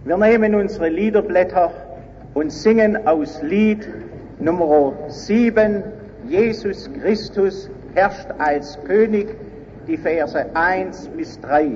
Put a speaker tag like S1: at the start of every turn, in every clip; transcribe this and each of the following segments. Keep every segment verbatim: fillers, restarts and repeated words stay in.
S1: Wir nehmen unsere Liederblätter und singen aus Lied Nummer sieben, Jesus Christus herrscht als König, die Verse eins bis drei.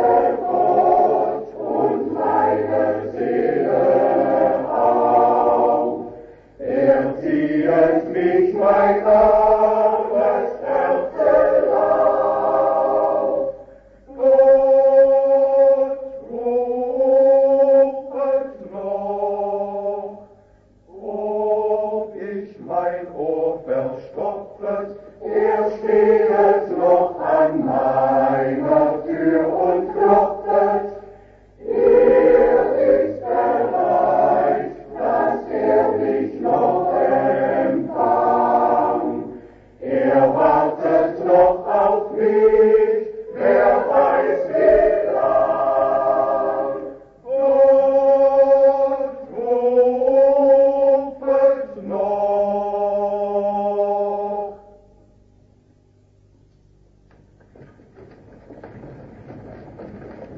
S2: Gott und meine Seele auf.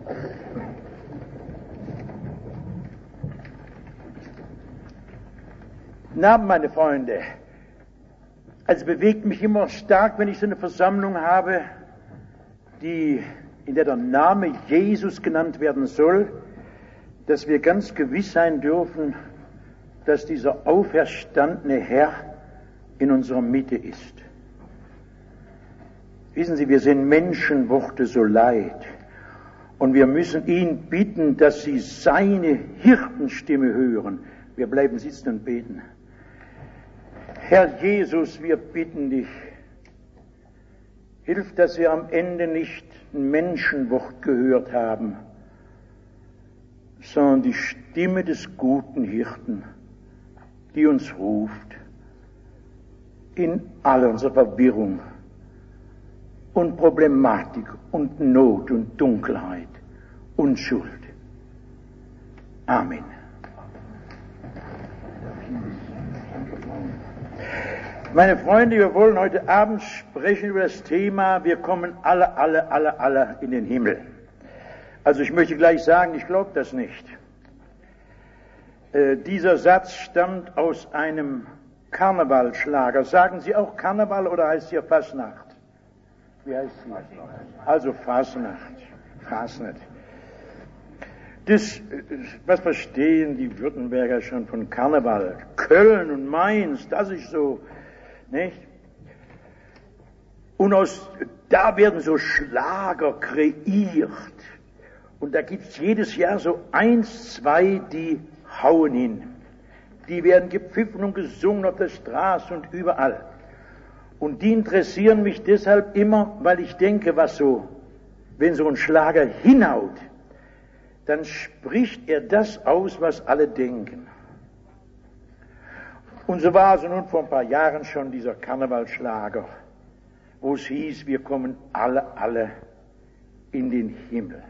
S2: Na, meine Freunde, also bewegt mich immer stark, wenn ich so eine Versammlung habe, die, in der der Name Jesus genannt werden soll, dass wir ganz gewiss sein dürfen, dass dieser auferstandene Herr in unserer Mitte ist. Wissen Sie, wir sind Menschenworte so leid und wir müssen ihn bitten, dass Sie seine Hirtenstimme hören. Wir bleiben sitzen und beten. Herr Jesus, wir bitten dich, hilf, dass wir am Ende nicht ein Menschenwort gehört haben, sondern die Stimme des guten Hirten, die uns ruft in all unserer Verwirrung und Problematik und Not und Dunkelheit und Schuld. Amen. Meine Freunde, wir wollen heute Abend sprechen über das Thema, wir kommen alle, alle, alle, alle in den Himmel. Also ich möchte gleich sagen, ich glaube das nicht. Äh, dieser Satz stammt aus einem Karnevalschlager. Sagen Sie auch Karneval oder heißt hier Fasnacht? Wie heißt sie? Also Fasnacht. Fasnacht. Das, was verstehen die Württemberger schon von Karneval? Köln und Mainz, das ist so, nicht? Und aus, da werden so Schlager kreiert. Und da gibt's jedes Jahr so eins, zwei, die hauen hin. Die werden gepfiffen und gesungen auf der Straße und überall. Und die interessieren mich deshalb immer, weil ich denke, was so, wenn so ein Schlager hinhaut, dann spricht er das aus, was alle denken. Und so war es nun vor ein paar Jahren schon dieser Karnevalschlager, wo es hieß, wir kommen alle, alle in den Himmel.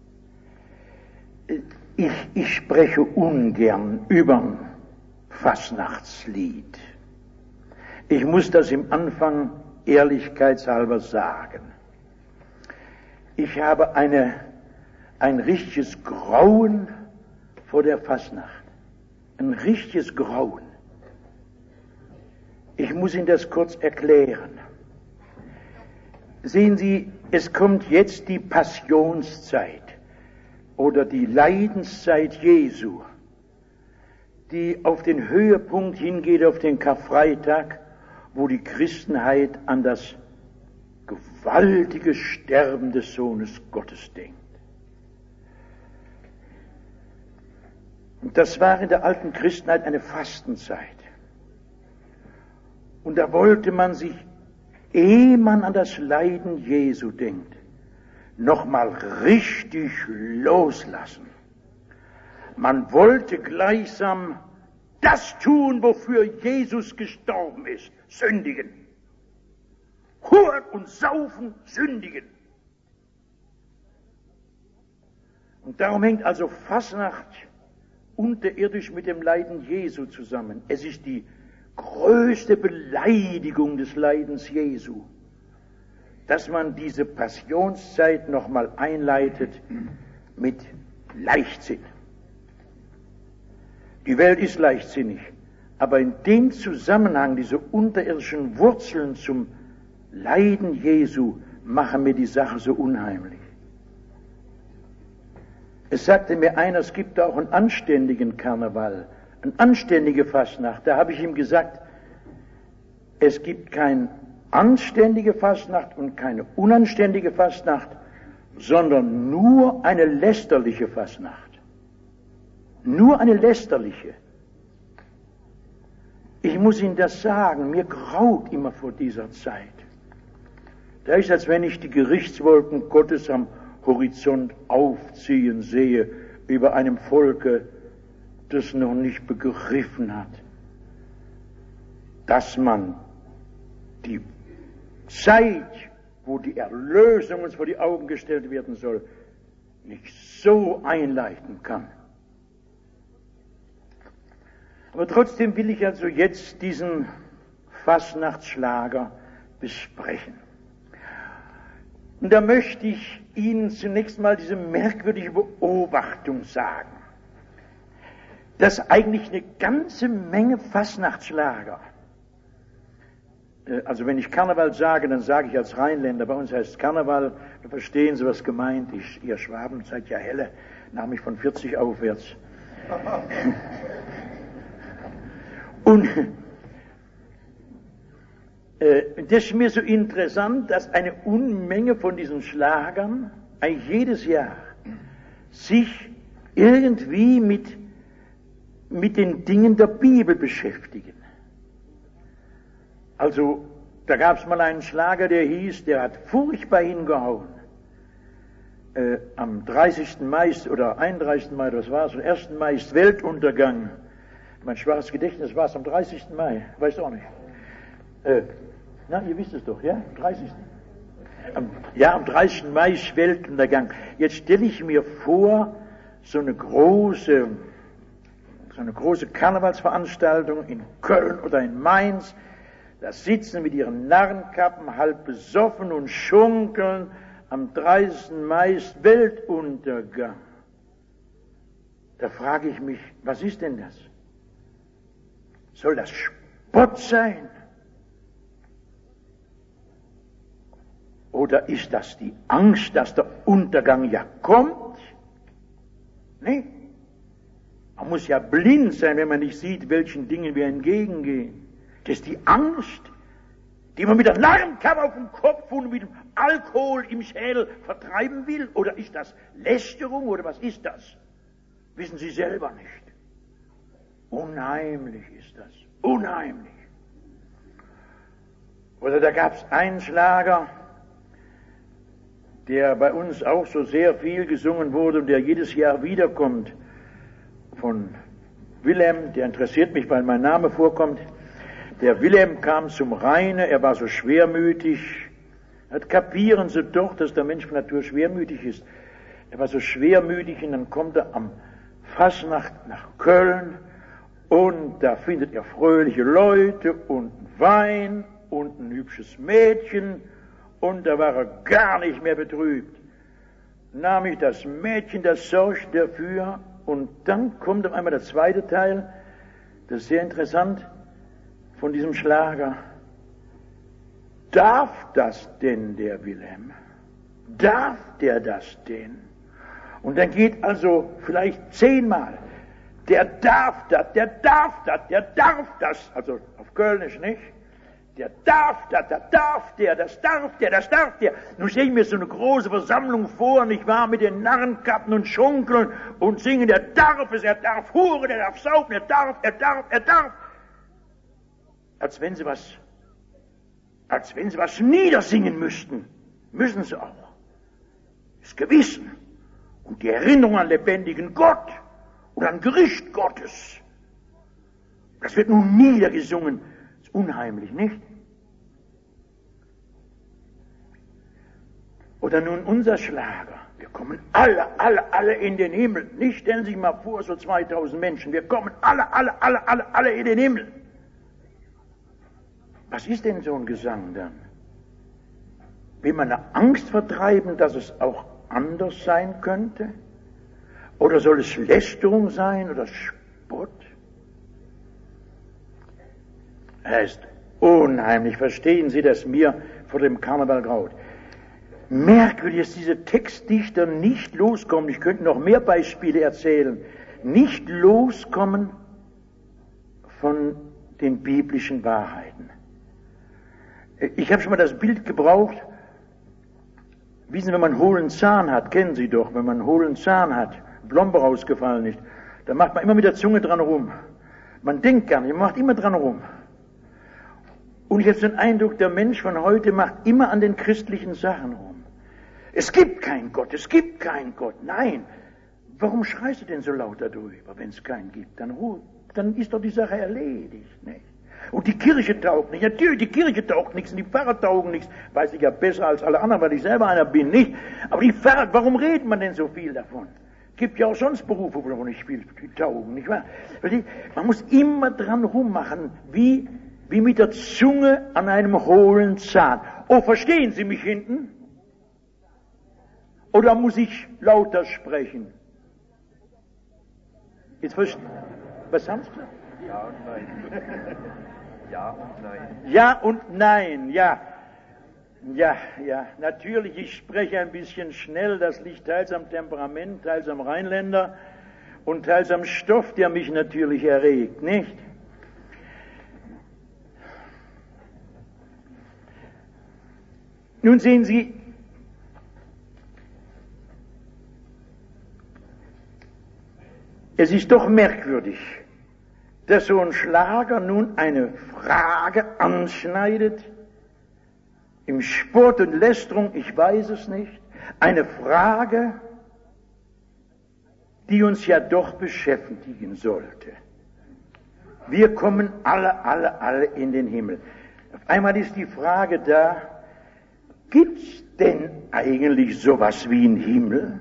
S2: Ich, ich spreche ungern über Fasnachtslied. Ich muss das im Anfang ehrlichkeitshalber sagen. Ich habe eine, ein richtiges Grauen vor der Fasnacht. Ein richtiges Grauen. Ich muss Ihnen das kurz erklären. Sehen Sie, es kommt jetzt die Passionszeit oder die Leidenszeit Jesu, die auf den Höhepunkt hingeht, auf den Karfreitag, wo die Christenheit an das gewaltige Sterben des Sohnes Gottes denkt. Und das war in der alten Christenheit eine Fastenzeit. Und da wollte man sich, ehe man an das Leiden Jesu denkt, nochmal richtig loslassen. Man wollte gleichsam das tun, wofür Jesus gestorben ist, sündigen. Huren und saufen, sündigen. Und darum hängt also Fasnacht unterirdisch mit dem Leiden Jesu zusammen. Es ist die größte Beleidigung des Leidens Jesu, dass man diese Passionszeit nochmal einleitet mit Leichtsinn. Die Welt ist leichtsinnig, aber in dem Zusammenhang, diese unterirdischen Wurzeln zum Leiden Jesu, machen mir die Sache so unheimlich. Es sagte mir einer, es gibt auch einen anständigen Karneval, eine anständige Fastnacht. Da habe ich ihm gesagt, es gibt keine anständige Fastnacht und keine unanständige Fastnacht, sondern nur eine lästerliche Fastnacht. Nur eine lästerliche. Ich muss Ihnen das sagen, mir graut immer vor dieser Zeit. Da ist, als wenn ich die Gerichtswolken Gottes am Horizont aufziehen sehe über einem Volke, das noch nicht begriffen hat, dass man die Zeit, wo die Erlösung uns vor die Augen gestellt werden soll, nicht so einleiten kann. Aber trotzdem will ich also jetzt diesen Fastnachtsschlager besprechen. Und da möchte ich Ihnen zunächst mal diese merkwürdige Beobachtung sagen, dass eigentlich eine ganze Menge Fastnachtsschlager, also wenn ich Karneval sage, dann sage ich als Rheinländer, bei uns heißt es Karneval, da verstehen Sie, was gemeint ist. Ihr Schwaben seid ja helle, nahm ich von vierzig aufwärts. Und äh, das ist mir so interessant, dass eine Unmenge von diesen Schlagern eigentlich jedes Jahr sich irgendwie mit, mit den Dingen der Bibel beschäftigen. Also, da gab es mal einen Schlager, der hieß, der hat furchtbar hingehauen. Äh, am dreißigsten Mai oder einunddreißigsten Mai, das war es, am ersten Mai ist Weltuntergang. Mein schwaches Gedächtnis war es am dreißigsten Mai, weißt du auch nicht. Äh, na, ihr wisst es doch, ja? Am dreißigsten Am, ja, am dreißigsten Mai ist Weltuntergang. Jetzt stelle ich mir vor, so eine große, so eine große Karnevalsveranstaltung in Köln oder in Mainz. Da sitzen mit ihren Narrenkappen halb besoffen und schunkeln. Am dreißigsten Mai ist Weltuntergang. Da frage ich mich, was ist denn das? Soll das Spott sein? Oder ist das die Angst, dass der Untergang ja kommt? Nee. Man muss ja blind sein, wenn man nicht sieht, welchen Dingen wir entgegengehen. Das ist die Angst, die man mit der Narrenkappe auf dem Kopf und mit dem Alkohol im Schädel vertreiben will. Oder ist das Lästerung oder was ist das? Wissen Sie selber nicht. Unheimlich ist das. Unheimlich. Oder da gab es einen Schlager, der bei uns auch so sehr viel gesungen wurde und der jedes Jahr wiederkommt, von Wilhelm, der interessiert mich, weil mein Name vorkommt. Der Wilhelm kam zum Rheine, er war so schwermütig. Das kapieren Sie doch, dass der Mensch von Natur schwermütig ist. Er war so schwermütig und dann kommt er am Fasnacht nach Köln und da findet er fröhliche Leute und Wein und ein hübsches Mädchen und da war er gar nicht mehr betrübt. Nahm ich das Mädchen, das sorgt dafür und dann kommt auf einmal der zweite Teil, das ist sehr interessant, von diesem Schlager. Darf das denn der Wilhelm? Darf der das denn? Und dann geht also vielleicht zehnmal, der darf das, der darf das, der darf das, also auf Kölnisch nicht, der darf das, der darf der, das darf der, das darf der. Nun stelle ich mir so eine große Versammlung vor, nicht wahr, mit den Narrenkappen und Schunkeln und singen, der darf es, er darf huren, er darf saufen, er darf, er darf, er darf. Als wenn sie was, als wenn sie was niedersingen müssten. Müssen sie auch. Das Gewissen und die Erinnerung an lebendigen Gott und an Gericht Gottes. Das wird nun niedergesungen. Das ist unheimlich, nicht? Oder nun unser Schlager. Wir kommen alle, alle, alle in den Himmel. Nicht, stellen Sie sich mal vor, so zweitausend Menschen. Wir kommen alle, alle, alle, alle, alle in den Himmel. Was ist denn so ein Gesang dann? Will man eine Angst vertreiben, dass es auch anders sein könnte? Oder soll es Lästerung sein oder Spott? Es ist unheimlich, verstehen Sie, dass mir vor dem Karneval graut. Merkwürdig, dass diese Textdichter nicht loskommen, ich könnte noch mehr Beispiele erzählen, nicht loskommen von den biblischen Wahrheiten. Ich habe schon mal das Bild gebraucht, wissen Sie, wenn man einen hohlen Zahn hat, kennen Sie doch, wenn man einen hohlen Zahn hat, Plombe rausgefallen ist, dann macht man immer mit der Zunge dran rum. Man denkt gar nicht, man macht immer dran rum. Und ich habe den Eindruck, der Mensch von heute macht immer an den christlichen Sachen rum. Es gibt keinen Gott, es gibt keinen Gott. Nein, warum schreist du denn so laut darüber, wenn es keinen gibt? Dann, dann ist doch die Sache erledigt, nicht? Und die Kirche taugt nicht. Natürlich, die Kirche taugt nichts und die Pfarrer taugen nichts. Weiß ich ja besser als alle anderen, weil ich selber einer bin, nicht? Aber die Pfarrer, warum redet man denn so viel davon? Es gibt ja auch sonst Berufe, wo nicht viel taugen, nicht wahr? Man muss immer dran rummachen, wie, wie mit der Zunge an einem hohlen Zahn. Oh, verstehen Sie mich hinten? Oder muss ich lauter sprechen? Jetzt verstehe Was haben Sie gesagt?
S3: Ja und nein. Ja und nein.
S2: Ja und nein, ja. Ja, ja, natürlich, ich spreche ein bisschen schnell, das liegt teils am Temperament, teils am Rheinländer und teils am Stoff, der mich natürlich erregt, nicht? Nun sehen Sie, es ist doch merkwürdig, dass so ein Schlager nun eine Frage anschneidet, im Spott und Lästerung, ich weiß es nicht, eine Frage, die uns ja doch beschäftigen sollte. Wir kommen alle, alle, alle in den Himmel. Auf einmal ist die Frage da, gibt's denn eigentlich sowas wie einen Himmel?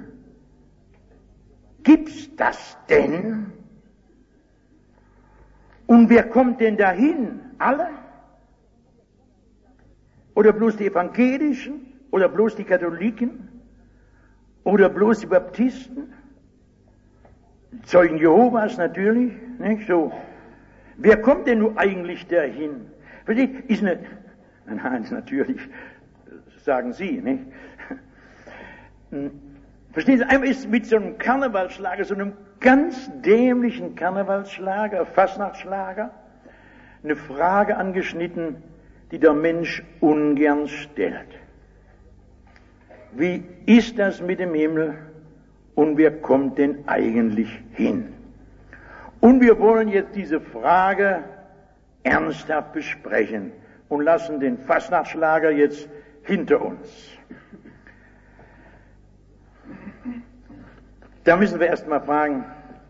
S2: Gibt's das denn? Und wer kommt denn dahin? Alle? Oder bloß die Evangelischen? Oder bloß die Katholiken? Oder bloß die Baptisten? Zeugen Jehovas natürlich, nicht so. Wer kommt denn nun eigentlich dahin? Versteht? Ist nicht, nein, natürlich, sagen Sie, nicht? Verstehen Sie, einmal ist mit so einem Karnevalsschlager, so einem ganz dämlichen Karnevalsschlager, Fastnachtsschlager, eine Frage angeschnitten, die der Mensch ungern stellt. Wie ist das mit dem Himmel und wer kommt denn eigentlich hin? Und wir wollen jetzt diese Frage ernsthaft besprechen und lassen den Fastnachtsschlager jetzt hinter uns. Da müssen wir erst mal fragen,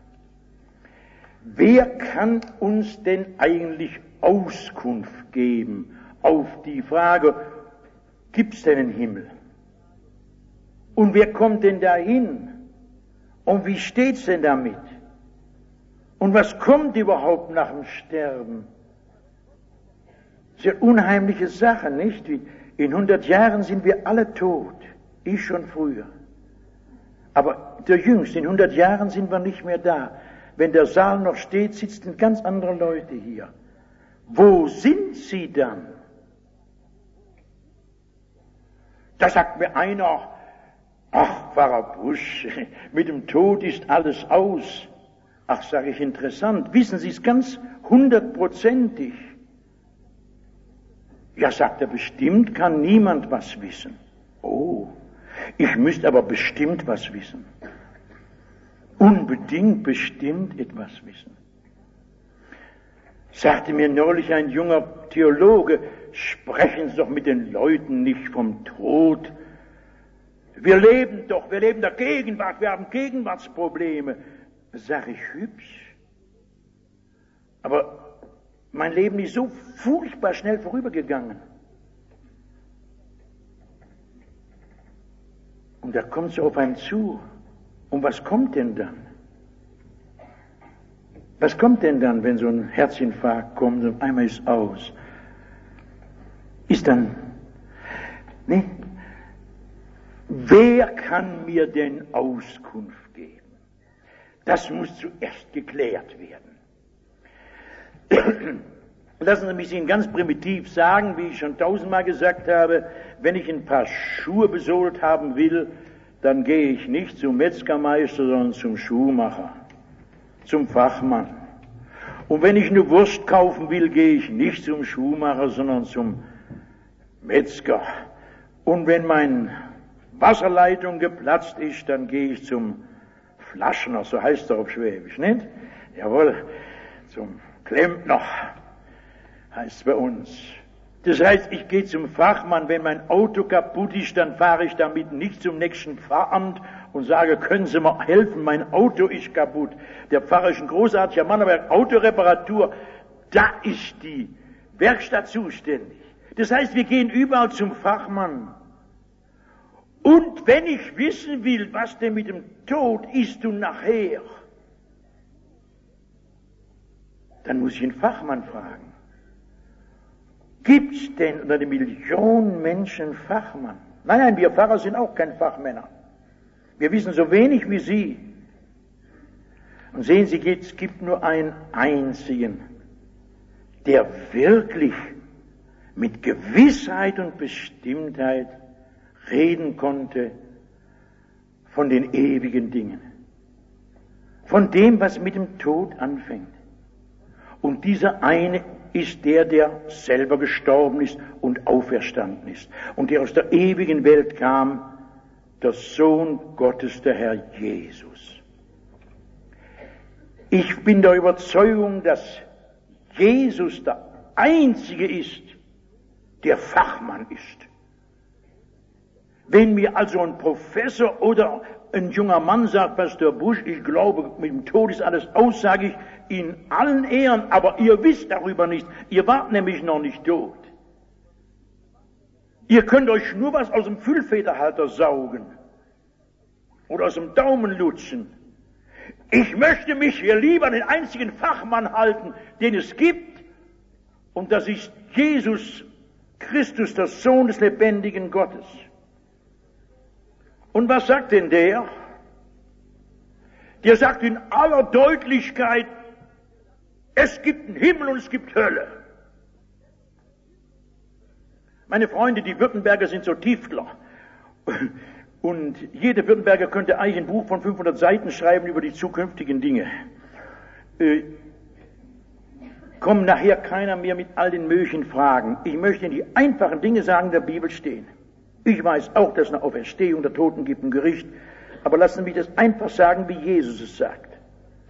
S2: wer kann uns denn eigentlich Auskunft geben auf die Frage, gibt es denn einen Himmel? Und wer kommt denn dahin? Und wie steht's denn damit? Und was kommt überhaupt nach dem Sterben? Das ist eine unheimliche Sache, nicht? In hundert Jahren sind wir alle tot. Ich schon früher. Aber der Jüngste, in hundert Jahren sind wir nicht mehr da. Wenn der Saal noch steht, sitzen ganz andere Leute hier. Wo sind sie dann? Da sagt mir einer, ach, Pfarrer Busch, mit dem Tod ist alles aus. Ach, sage ich, interessant. Wissen Sie es ganz hundertprozentig? Ja, sagt er, bestimmt kann niemand was wissen. Oh, ich müsste aber bestimmt was wissen. Unbedingt bestimmt etwas wissen. Sagte mir neulich ein junger Theologe, sprechen Sie doch mit den Leuten nicht vom Tod. Wir leben doch, wir leben der Gegenwart, wir haben Gegenwartsprobleme. Sag ich, hübsch. Aber mein Leben ist so furchtbar schnell vorübergegangen. Und da kommt es auf einen zu. Und was kommt denn dann? Was kommt denn dann, wenn so ein Herzinfarkt kommt und einmal ist aus? Ist dann, ne? Wer kann mir denn Auskunft geben? Das muss zuerst geklärt werden. Lassen Sie mich Ihnen ganz primitiv sagen, wie ich schon tausendmal gesagt habe, wenn ich ein paar Schuhe besohlt haben will, dann gehe ich nicht zum Metzgermeister, sondern zum Schuhmacher, zum Fachmann. Und wenn ich eine Wurst kaufen will, gehe ich nicht zum Schuhmacher, sondern zum Metzger. Und wenn meine Wasserleitung geplatzt ist, dann gehe ich zum Flaschner, so heißt er auf Schwäbisch, nicht? Jawohl, zum Klempner heißt es bei uns. Das heißt, ich gehe zum Fachmann, wenn mein Auto kaputt ist, dann fahre ich damit nicht zum nächsten Pfarramt und sage, können Sie mir helfen, mein Auto ist kaputt. Der Pfarrer ist ein großartiger Mann, aber Autoreparatur, da ist die Werkstatt zuständig. Das heißt, wir gehen überall zum Fachmann. Und wenn ich wissen will, was denn mit dem Tod ist und nachher, dann muss ich einen Fachmann fragen. Gibt's denn unter den Millionen Menschen Fachmann? Nein, nein, wir Pfarrer sind auch kein Fachmänner. Wir wissen so wenig wie Sie. Und sehen Sie, es gibt nur einen einzigen, der wirklich mit Gewissheit und Bestimmtheit reden konnte von den ewigen Dingen, von dem, was mit dem Tod anfängt. Und dieser eine ist der, der selber gestorben ist und auferstanden ist und der aus der ewigen Welt kam, der Sohn Gottes, der Herr Jesus. Ich bin der Überzeugung, dass Jesus der Einzige ist, der Fachmann ist. Wenn mir also ein Professor oder ein junger Mann sagt, Pastor Busch, ich glaube, mit dem Tod ist alles aus, sage ich in allen Ehren, aber ihr wisst darüber nicht. Ihr wart nämlich noch nicht tot. Ihr könnt euch nur was aus dem Füllfederhalter saugen oder aus dem Daumen lutschen. Ich möchte mich hier lieber an den einzigen Fachmann halten, den es gibt, und das ist Jesus Christus, der Sohn des lebendigen Gottes. Und was sagt denn der? Der sagt in aller Deutlichkeit, es gibt einen Himmel und es gibt Hölle. Meine Freunde, die Württemberger sind so Tiefler. Und jeder Württemberger könnte eigentlich ein Buch von fünfhundert Seiten schreiben über die zukünftigen Dinge. Äh, kommt nachher keiner mehr mit all den möglichen Fragen. Ich möchte Ihnen die einfachen Dinge sagen, die in der Bibel stehen. Ich weiß auch, dass es eine Auferstehung der Toten gibt, ein Gericht. Aber lassen Sie mich das einfach sagen, wie Jesus es sagt.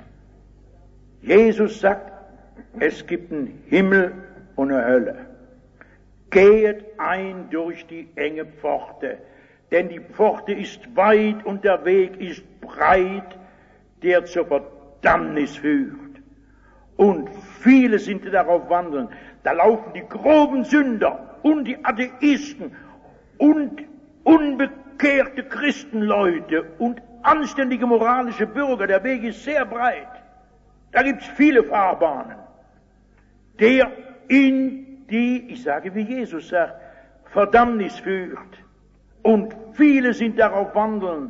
S2: Jesus sagt, es gibt einen Himmel und eine Hölle. Gehet ein durch die enge Pforte, denn die Pforte ist weit und der Weg ist breit, der zur Verdammnis führt. Und viele sind, die darauf wandeln. Da laufen die groben Sünder und die Atheisten und unbekehrte Christenleute und anständige moralische Bürger. Der Weg ist sehr breit. Da gibt es viele Fahrbahnen. Der in die, ich sage wie Jesus sagt, Verdammnis führt. Und viele sind darauf wandeln.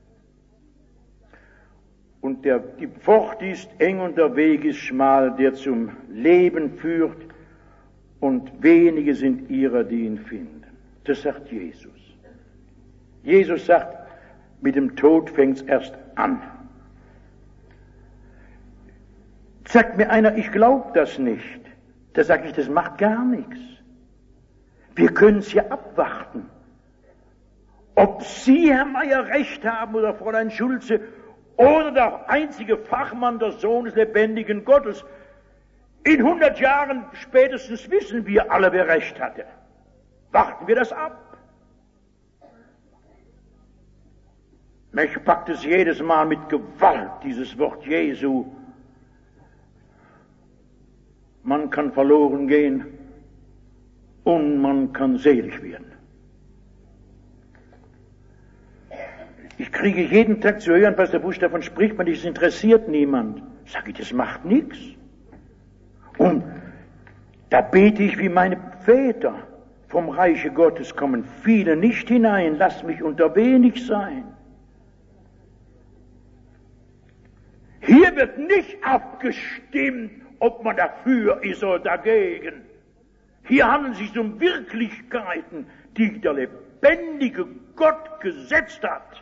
S2: Und der, die Pforte ist eng und der Weg ist schmal, der zum Leben führt. Und wenige sind ihrer, die ihn finden. Das sagt Jesus. Jesus sagt, mit dem Tod fängt's erst an. Sagt mir einer, ich glaube das nicht. Da sage ich, das macht gar nichts. Wir können es ja abwarten. Ob Sie, Herr Meier, recht haben oder Fräulein Schulze oder der einzige Fachmann, der Sohn des lebendigen Gottes. In hundert Jahren spätestens wissen wir alle, wer recht hatte. Warten wir das ab. Mich packt es jedes Mal mit Gewalt, dieses Wort Jesu. Man kann verloren gehen und man kann selig werden. Ich kriege jeden Tag zu hören, Pastor Busch, davon spricht man, das interessiert niemand. Sag ich, das macht nichts. Und da bete ich wie meine Väter. Vom Reiche Gottes kommen viele nicht hinein, lass mich unter wenig sein. Hier wird nicht abgestimmt, ob man dafür ist oder dagegen. Hier handelt es sich um Wirklichkeiten, die der lebendige Gott gesetzt hat.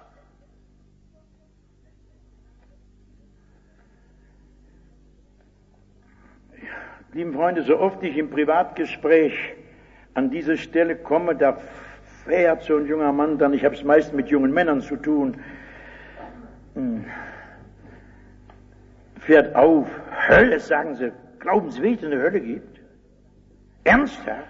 S2: Lieben Freunde, so oft ich im Privatgespräch an diese Stelle komme, da fährt so ein junger Mann dann, ich habe es meist mit jungen Männern zu tun, fährt auf, Hölle, sagen sie, glauben Sie wirklich, dass es eine Hölle gibt? Ernsthaft?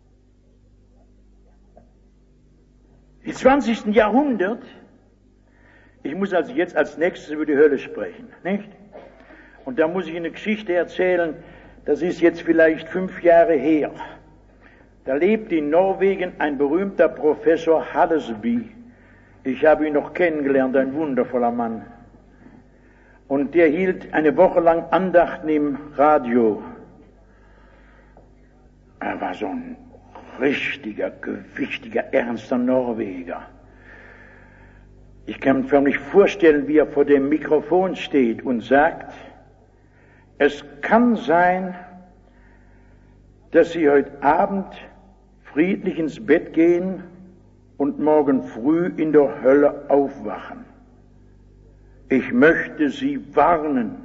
S2: Im zwanzigsten Jahrhundert, ich muss also jetzt als nächstes über die Hölle sprechen, nicht? Und da muss ich eine Geschichte erzählen, das ist jetzt vielleicht fünf Jahre her. Da lebt in Norwegen ein berühmter Professor Hallesby. Ich habe ihn noch kennengelernt, ein wundervoller Mann. Und der hielt eine Woche lang Andachten im Radio. Er war so ein richtiger, gewichtiger, ernster Norweger. Ich kann mir förmlich vorstellen, wie er vor dem Mikrofon steht und sagt, es kann sein, dass Sie heute Abend friedlich ins Bett gehen und morgen früh in der Hölle aufwachen. Ich möchte Sie warnen.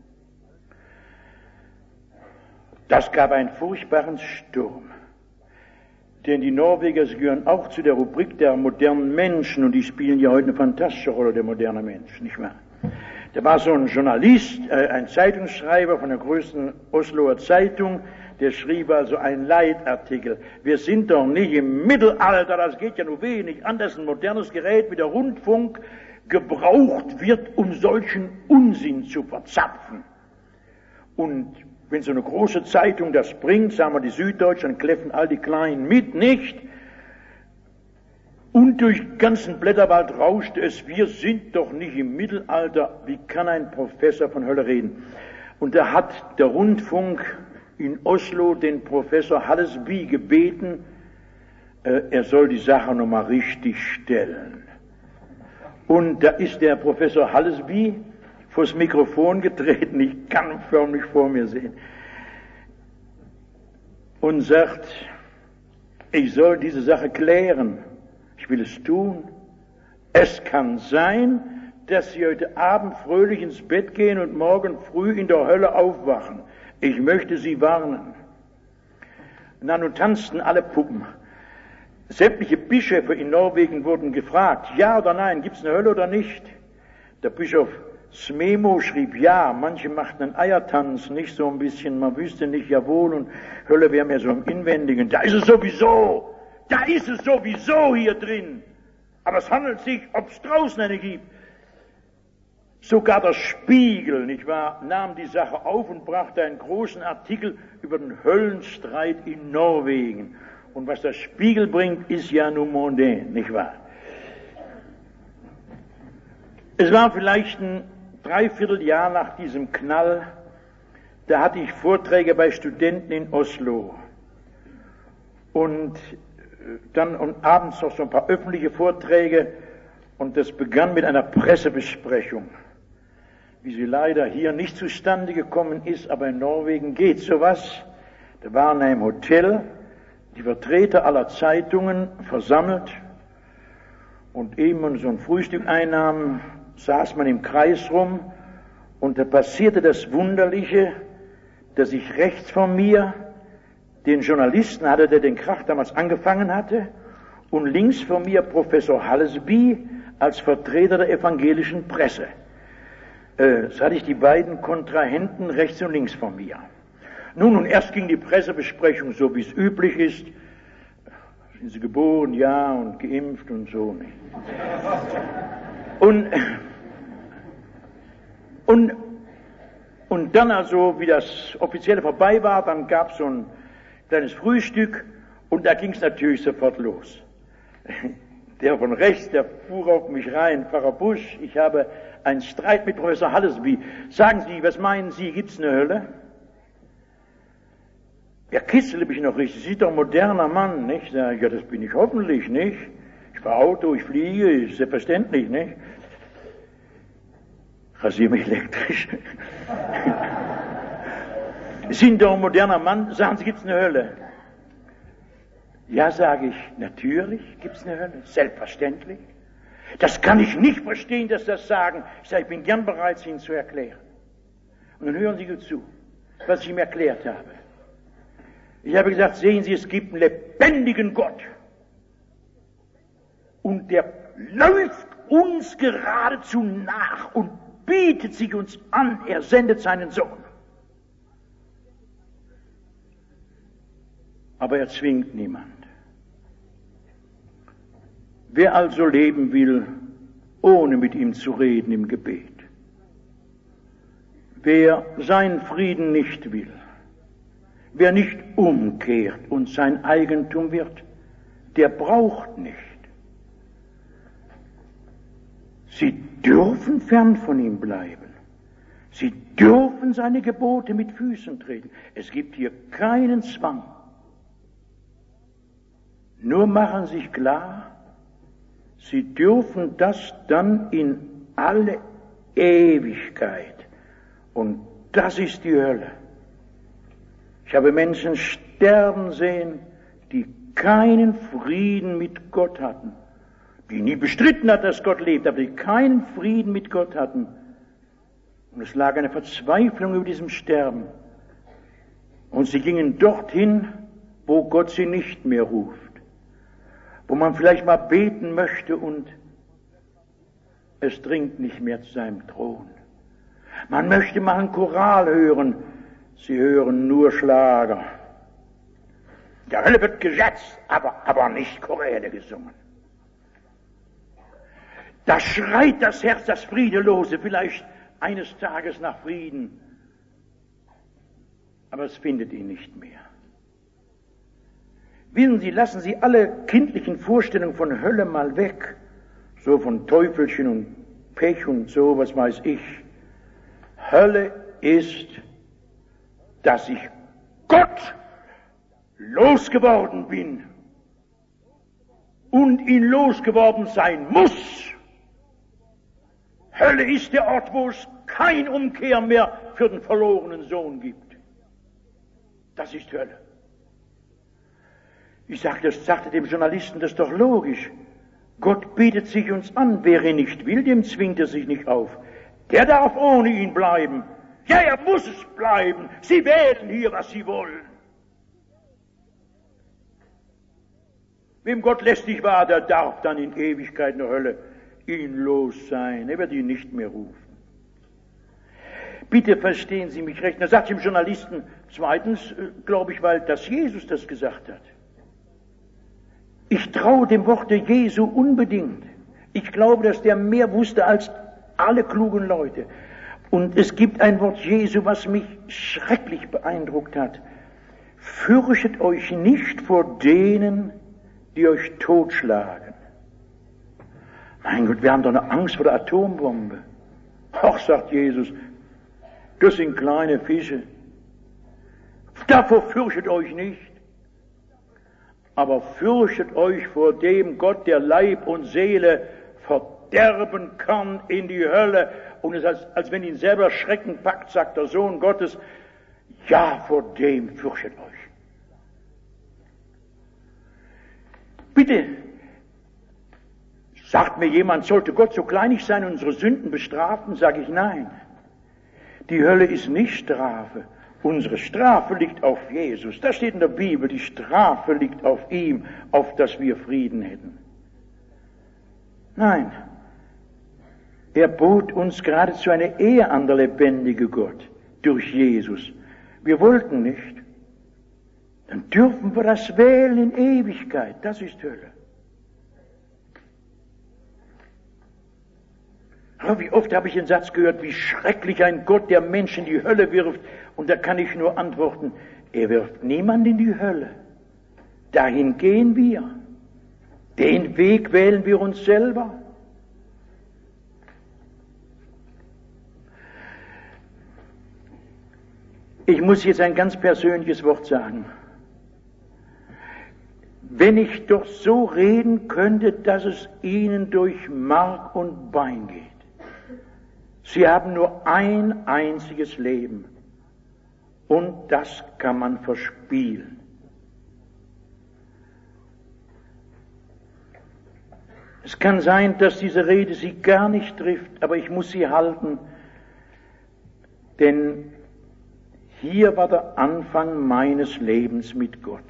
S2: Das gab einen furchtbaren Sturm. Denn die Norweger gehören auch zu der Rubrik der modernen Menschen und die spielen ja heute eine fantastische Rolle, der moderne Mensch, nicht wahr? Da war so ein Journalist, äh, ein Zeitungsschreiber von der größten Osloer Zeitung, der schrieb also einen Leitartikel. Wir sind doch nicht im Mittelalter, das geht ja nur wenig an, dass ein modernes Gerät wie der Rundfunk gebraucht wird, um solchen Unsinn zu verzapfen. Und wenn so eine große Zeitung das bringt, sagen wir die Süddeutsche, dann kläffen all die Kleinen mit, nicht? Und durch den ganzen Blätterwald rauscht es, wir sind doch nicht im Mittelalter, wie kann ein Professor von Hölle reden? Und da hat der Rundfunk in Oslo den Professor Hallesby gebeten, äh, er soll die Sache nochmal richtig stellen. Und da ist der Professor Hallesby vors Mikrofon getreten, ich kann ihn förmlich vor mir sehen, und sagt, ich soll diese Sache klären. Ich will es tun. Es kann sein, dass Sie heute Abend fröhlich ins Bett gehen und morgen früh in der Hölle aufwachen. Ich möchte Sie warnen. Na, nun tanzten alle Puppen. Sämtliche Bischöfe in Norwegen wurden gefragt, ja oder nein, gibt's eine Hölle oder nicht? Der Bischof Smemo schrieb ja, manche machten einen Eiertanz, nicht so ein bisschen, man wüsste nicht, jawohl, und Hölle wäre mehr so im Inwendigen. Da ist es sowieso, da ist es sowieso hier drin. Aber es handelt sich, ob es draußen eine gibt. Sogar der Spiegel, nicht wahr, nahm die Sache auf und brachte einen großen Artikel über den Höllenstreit in Norwegen. Und was der Spiegel bringt, ist ja nun mondain, nicht wahr? Es war vielleicht ein Dreivierteljahr nach diesem Knall, da hatte ich Vorträge bei Studenten in Oslo. Und dann und abends noch so ein paar öffentliche Vorträge und das begann mit einer Pressebesprechung, wie sie leider hier nicht zustande gekommen ist, aber in Norwegen geht sowas. Da waren in einem Hotel die Vertreter aller Zeitungen versammelt und eben man so ein Frühstück einnahm, saß man im Kreis rum und da passierte das Wunderliche, dass ich rechts von mir den Journalisten hatte, der den Krach damals angefangen hatte, und links von mir Professor Hallesby als Vertreter der evangelischen Presse. Äh, so hatte ich die beiden Kontrahenten rechts und links von mir. Nun, und erst ging die Pressebesprechung so, wie es üblich ist. Sind Sie geboren? Ja, und geimpft und so. Nicht? Und, und, und dann also, wie das Offizielle vorbei war, dann gab es so ein kleines Frühstück und da ging es natürlich sofort los. Der von rechts, der fuhr auf mich rein, Pfarrer Busch, ich habe einen Streit mit Professor Hallesby. Sagen Sie, was meinen Sie, gibt's eine Hölle? Ja, Kitzel bin ich noch richtig, Sie sind doch ein moderner Mann, nicht? Sag ich, ja, das bin ich hoffentlich, nicht? Ich fahre Auto, ich fliege, ist selbstverständlich, nicht? Rasiere mich elektrisch. Sie sind doch ein moderner Mann, sagen Sie, gibt's eine Hölle? Ja, sage ich, natürlich gibt's eine Hölle, selbstverständlich. Das kann ich nicht verstehen, dass Sie das sagen. Ich sage, ich bin gern bereit, es Ihnen zu erklären. Und dann hören Sie gut zu, was ich ihm erklärt habe. Ich habe gesagt, sehen Sie, es gibt einen lebendigen Gott. Und der läuft uns geradezu nach und bietet sich uns an, er sendet seinen Sohn. Aber er zwingt niemand. Wer also leben will, ohne mit ihm zu reden im Gebet, wer seinen Frieden nicht will, wer nicht umkehrt und sein Eigentum wird, der braucht nicht. Sie dürfen fern von ihm bleiben. Sie dürfen seine Gebote mit Füßen treten. Es gibt hier keinen Zwang. Nur machen sich klar, Sie dürfen das dann in alle Ewigkeit. Und das ist die Hölle. Ich habe Menschen sterben sehen, die keinen Frieden mit Gott hatten, die nie bestritten hat, dass Gott lebt, aber die keinen Frieden mit Gott hatten. Und es lag eine Verzweiflung über diesem Sterben. Und sie gingen dorthin, wo Gott sie nicht mehr ruft, wo man vielleicht mal beten möchte und es dringt nicht mehr zu seinem Thron. Man möchte mal einen Choral hören, sie hören nur Schlager. Der Hölle wird geschätzt, aber, aber nicht Choräle gesungen. Da schreit das Herz, das Friedelose, vielleicht eines Tages nach Frieden, aber es findet ihn nicht mehr. Wissen Sie, lassen Sie alle kindlichen Vorstellungen von Hölle mal weg, so von Teufelchen und Pech und so, was weiß ich. Hölle ist, dass ich Gott losgeworden bin und ihn losgeworden sein muss. Hölle ist der Ort, wo es kein Umkehr mehr für den verlorenen Sohn gibt. Das ist Hölle. Ich sagte, das sagte dem Journalisten, das ist doch logisch. Gott bietet sich uns an. Wer ihn nicht will, dem zwingt er sich nicht auf. Der darf ohne ihn bleiben. Ja, er muss es bleiben. Sie wählen hier, was sie wollen. Wem Gott lästig war, der darf dann in Ewigkeit in der Hölle ihn los sein. Er wird ihn nicht mehr rufen. Bitte verstehen Sie mich recht. Da sagt dem Journalisten, zweitens, glaube ich, weil das Jesus das gesagt hat. Ich traue dem Worte Jesu unbedingt. Ich glaube, dass der mehr wusste als alle klugen Leute. Und es gibt ein Wort Jesu, was mich schrecklich beeindruckt hat. Fürchtet euch nicht vor denen, die euch totschlagen. Mein Gott, wir haben doch eine Angst vor der Atombombe. Ach, sagt Jesus, das sind kleine Fische. Davor fürchtet euch nicht. Aber fürchtet euch vor dem Gott, der Leib und Seele verderben kann in die Hölle. Und es ist, als, als wenn ihn selber Schrecken packt, sagt der Sohn Gottes, ja, vor dem fürchtet euch. Bitte, sagt mir jemand, sollte Gott so kleinig sein und unsere Sünden bestrafen? Sage ich nein. Die Hölle ist nicht Strafe. Unsere Strafe liegt auf Jesus. Das steht in der Bibel. Die Strafe liegt auf ihm, auf dass wir Frieden hätten. Nein. Er bot uns geradezu eine Ehe an, der lebendige Gott, durch Jesus. Wir wollten nicht. Dann dürfen wir das wählen in Ewigkeit. Das ist Hölle. Aber wie oft habe ich den Satz gehört, wie schrecklich ein Gott, der Menschen in die Hölle wirft. Und da kann ich nur antworten, er wirft niemand in die Hölle. Dahin gehen wir. Den Weg wählen wir uns selber. Ich muss jetzt ein ganz persönliches Wort sagen. Wenn ich doch so reden könnte, dass es Ihnen durch Mark und Bein geht. Sie haben nur ein einziges Leben. Und das kann man verspielen. Es kann sein, dass diese Rede Sie gar nicht trifft, aber ich muss sie halten, denn hier war der Anfang meines Lebens mit Gott.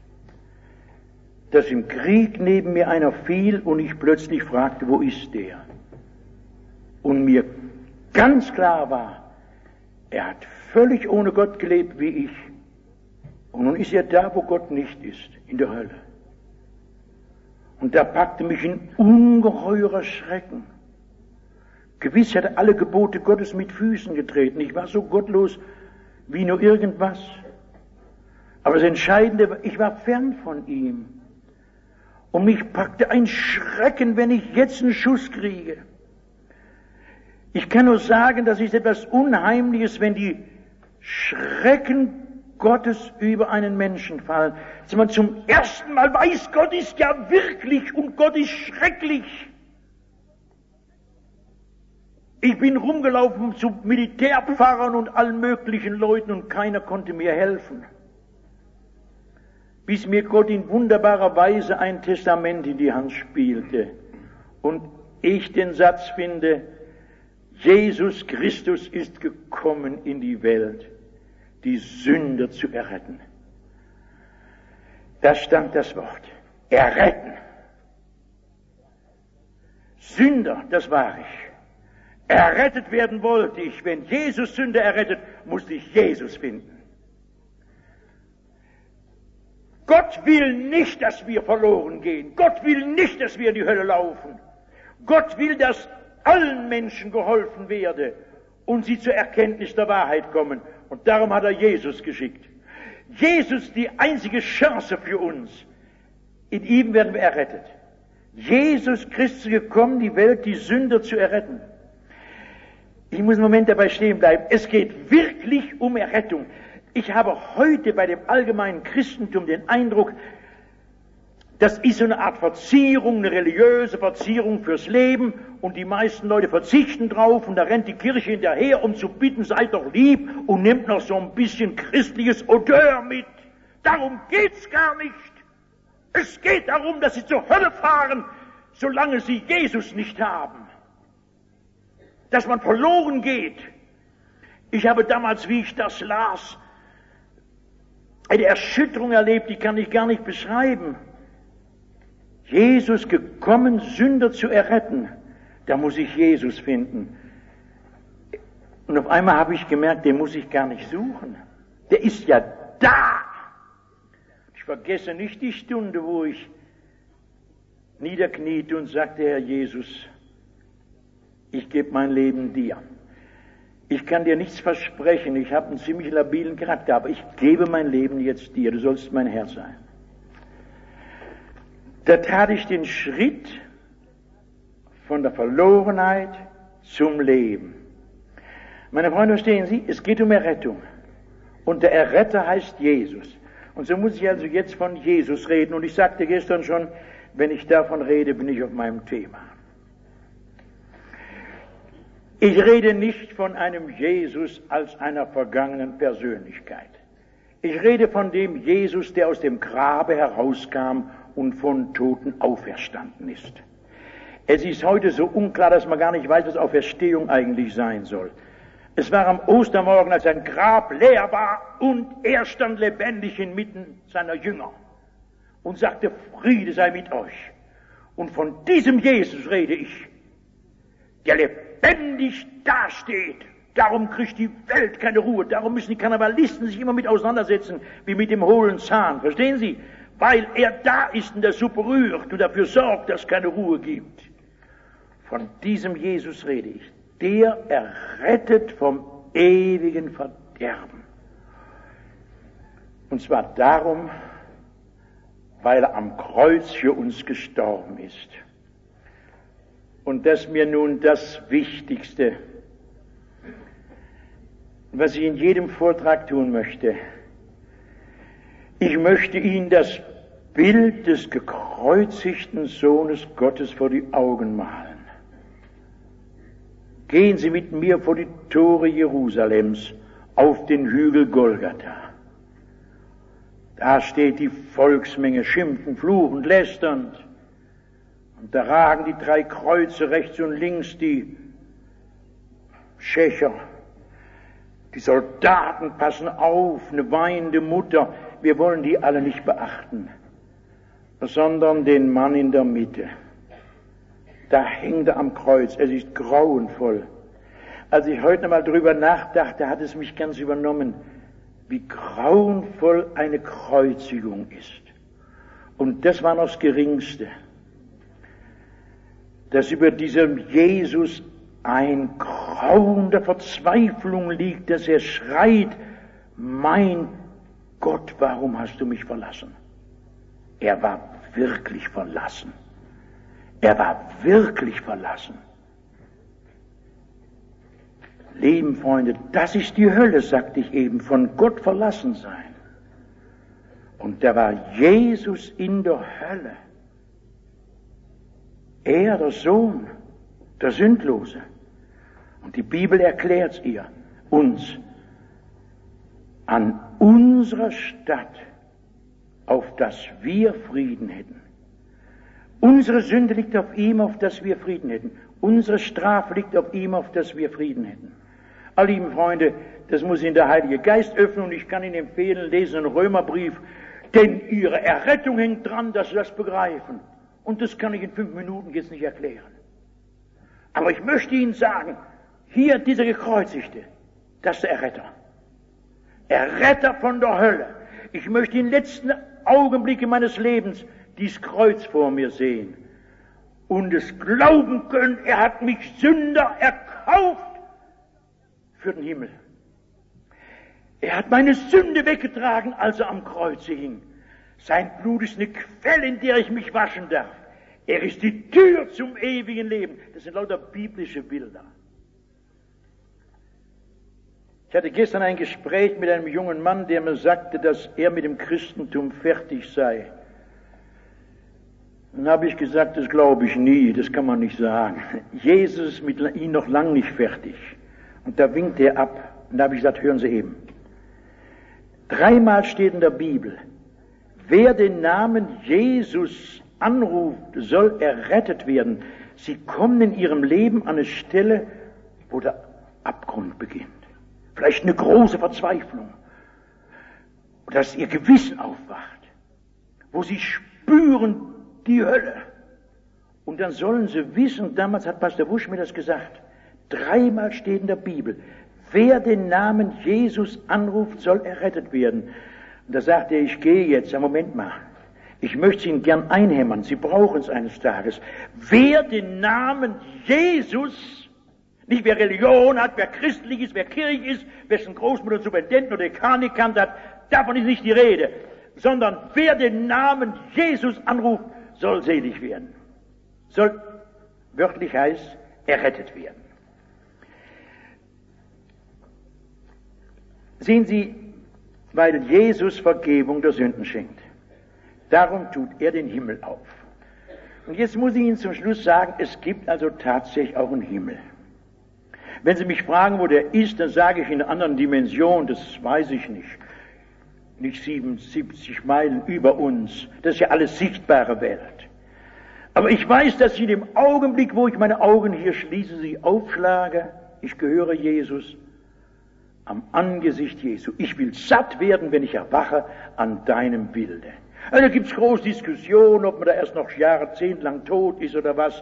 S2: Dass im Krieg neben mir einer fiel und ich plötzlich fragte, wo ist der? Und mir ganz klar war, er hat völlig ohne Gott gelebt wie ich. Und nun ist er da, wo Gott nicht ist, in der Hölle. Und da packte mich ein ungeheurer Schrecken. Gewiss, ich hatte alle Gebote Gottes mit Füßen getreten. Ich war so gottlos wie nur irgendwas. Aber das Entscheidende war, ich war fern von ihm. Und mich packte ein Schrecken, wenn ich jetzt einen Schuss kriege. Ich kann nur sagen, das ist etwas Unheimliches, wenn die Schrecken Gottes über einen Menschen fallen, dass man zum ersten Mal weiß, Gott ist ja wirklich und Gott ist schrecklich. Ich bin rumgelaufen zu Militärpfarrern und allen möglichen Leuten und keiner konnte mir helfen. Bis mir Gott in wunderbarer Weise ein Testament in die Hand spielte und ich den Satz finde, Jesus Christus ist gekommen in die Welt, die Sünder zu erretten. Da stand das Wort, erretten. Sünder, das war ich. Errettet werden wollte ich. Wenn Jesus Sünder errettet, musste ich Jesus finden. Gott will nicht, dass wir verloren gehen. Gott will nicht, dass wir in die Hölle laufen. Gott will, dass allen Menschen geholfen werde und sie zur Erkenntnis der Wahrheit kommen. Und darum hat er Jesus geschickt. Jesus die einzige Chance für uns. In ihm werden wir errettet. Jesus Christus ist gekommen, die Welt, die Sünder zu erretten. Ich muss einen Moment dabei stehen bleiben. Es geht wirklich um Errettung. Ich habe heute bei dem allgemeinen Christentum den Eindruck, das ist so eine Art Verzierung, eine religiöse Verzierung fürs Leben und die meisten Leute verzichten drauf und da rennt die Kirche hinterher, um zu bitten, seid doch lieb und nimmt noch so ein bisschen christliches Odeur mit. Darum geht's gar nicht. Es geht darum, dass sie zur Hölle fahren, solange sie Jesus nicht haben. Dass man verloren geht. Ich habe damals, wie ich das las, eine Erschütterung erlebt, die kann ich gar nicht beschreiben. Jesus gekommen, Sünder zu erretten. Da muss ich Jesus finden. Und auf einmal habe ich gemerkt, den muss ich gar nicht suchen. Der ist ja da. Ich vergesse nicht die Stunde, wo ich niederkniete und sagte, Herr Jesus, ich gebe mein Leben dir. Ich kann dir nichts versprechen, ich habe einen ziemlich labilen Charakter, aber ich gebe mein Leben jetzt dir, du sollst mein Herr sein. Da tat ich den Schritt von der Verlorenheit zum Leben. Meine Freunde, verstehen Sie, es geht um Errettung. Und der Erretter heißt Jesus. Und so muss ich also jetzt von Jesus reden. Und ich sagte gestern schon, wenn ich davon rede, bin ich auf meinem Thema. Ich rede nicht von einem Jesus als einer vergangenen Persönlichkeit. Ich rede von dem Jesus, der aus dem Grabe herauskam und von Toten auferstanden ist. Es ist heute so unklar, dass man gar nicht weiß, was Auferstehung eigentlich sein soll. Es war am Ostermorgen, als sein Grab leer war und er stand lebendig inmitten seiner Jünger und sagte, Friede sei mit euch. Und von diesem Jesus rede ich, der lebendig dasteht. Darum kriegt die Welt keine Ruhe. Darum müssen die Karnevalisten sich immer mit auseinandersetzen, wie mit dem hohlen Zahn. Verstehen Sie? Weil er da ist und der Suppe rührt und dafür sorgt, dass es keine Ruhe gibt. Von diesem Jesus rede ich. Der errettet vom ewigen Verderben. Und zwar darum, weil er am Kreuz für uns gestorben ist. Und das ist mir nun das Wichtigste, was ich in jedem Vortrag tun möchte. Ich möchte Ihnen das Bild des gekreuzigten Sohnes Gottes vor die Augen malen. Gehen Sie mit mir vor die Tore Jerusalems auf den Hügel Golgatha. Da steht die Volksmenge schimpfend, fluchend, lästernd. Und da ragen die drei Kreuze rechts und links, die Schächer. Die Soldaten passen auf, eine weinende Mutter. Wir wollen die alle nicht beachten, sondern den Mann in der Mitte. Da hängt er am Kreuz. Es ist grauenvoll. Als ich heute mal drüber nachdachte, hat es mich ganz übernommen, wie grauenvoll eine Kreuzigung ist. Und das war noch das Geringste, dass über diesem Jesus ein Grauen der Verzweiflung liegt, dass er schreit, mein Gott, warum hast du mich verlassen? Er war wirklich verlassen. Er war wirklich verlassen. Lieben Freunde, das ist die Hölle, sagte ich eben, von Gott verlassen sein. Und da war Jesus in der Hölle. Er, der Sohn, der Sündlose. Und die Bibel erklärt ihr, uns, an unserer Stadt, auf dass wir Frieden hätten. Unsere Sünde liegt auf ihm, auf dass wir Frieden hätten. Unsere Strafe liegt auf ihm, auf dass wir Frieden hätten. All lieben Freunde, das muss Ihnen der Heilige Geist öffnen und ich kann Ihnen empfehlen, lesen einen Römerbrief, denn Ihre Errettung hängt dran, dass Sie das begreifen. Und das kann ich in fünf Minuten jetzt nicht erklären. Aber ich möchte Ihnen sagen, hier dieser Gekreuzigte, das ist der Erretter. Erretter von der Hölle. Ich möchte in den letzten Augenblicken meines Lebens dieses Kreuz vor mir sehen und es glauben können, er hat mich Sünder erkauft für den Himmel. Er hat meine Sünde weggetragen, als er am Kreuze hing. Sein Blut ist eine Quelle, in der ich mich waschen darf. Er ist die Tür zum ewigen Leben. Das sind lauter biblische Bilder. Ich hatte gestern ein Gespräch mit einem jungen Mann, der mir sagte, dass er mit dem Christentum fertig sei. Dann habe ich gesagt, das glaube ich nie, das kann man nicht sagen. Jesus ist mit ihm noch lang nicht fertig. Und da winkt er ab. Und da habe ich gesagt, hören Sie eben. Dreimal steht in der Bibel, wer den Namen Jesus anruft, soll errettet werden. Sie kommen in ihrem Leben an eine Stelle, wo der Abgrund beginnt. Vielleicht eine große Verzweiflung. Dass ihr Gewissen aufwacht. Wo sie spüren die Hölle. Und dann sollen sie wissen, damals hat Pastor Wusch mir das gesagt, dreimal steht in der Bibel, wer den Namen Jesus anruft, soll errettet werden. Und da sagt er, ich gehe jetzt, ja, Moment mal, ich möchte Ihnen gern einhämmern, Sie brauchen es eines Tages. Wer den Namen Jesus, nicht wer Religion hat, wer christlich ist, wer Kirche ist, wessen Großmutter Superintendent oder Dekan gekannt hat, davon ist nicht die Rede, sondern wer den Namen Jesus anruft, soll selig werden. Soll, wörtlich heißt, errettet werden. Sehen Sie, weil Jesus Vergebung der Sünden schenkt. Darum tut er den Himmel auf. Und jetzt muss ich Ihnen zum Schluss sagen, es gibt also tatsächlich auch einen Himmel. Wenn Sie mich fragen, wo der ist, dann sage ich in einer anderen Dimension, das weiß ich nicht. Nicht siebenundsiebzig Meilen über uns. Das ist ja alles sichtbare Welt. Aber ich weiß, dass ich in dem Augenblick, wo ich meine Augen hier schließe, sie aufschlage, ich gehöre Jesus, am Angesicht Jesu. Ich will satt werden, wenn ich erwache an deinem Bilde. Also da gibt's große Diskussionen, ob man da erst noch jahrzehntelang tot ist oder was.